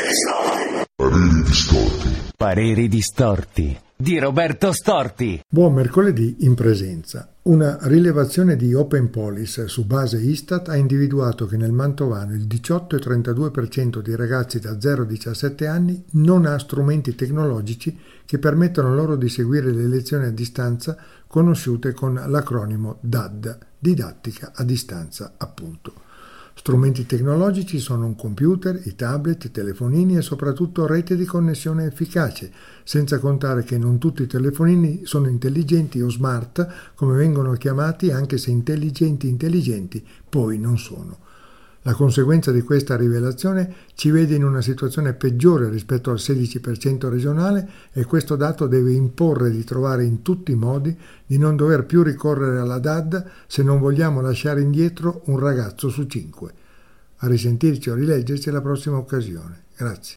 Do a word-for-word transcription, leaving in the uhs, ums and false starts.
Pareri distorti. Pareri distorti di Roberto Storti. Buon mercoledì in presenza. Una rilevazione di Open Police su base Istat ha individuato che nel Mantovano il diciotto virgola trentadue per cento dei ragazzi da zero a diciassette anni non ha strumenti tecnologici che permettano loro di seguire le lezioni a distanza conosciute con l'acronimo D A D, didattica a distanza appunto. Strumenti tecnologici sono un computer, i tablet, i telefonini e soprattutto rete di connessione efficace, senza contare che non tutti i telefonini sono intelligenti o smart, come vengono chiamati, anche se intelligenti intelligenti poi non sono. La conseguenza di questa rivelazione ci vede in una situazione peggiore rispetto al sedici per cento regionale e questo dato deve imporre di trovare in tutti i modi di non dover più ricorrere alla D A D se non vogliamo lasciare indietro un ragazzo su cinque. A risentirci o rileggerci alla prossima occasione. Grazie.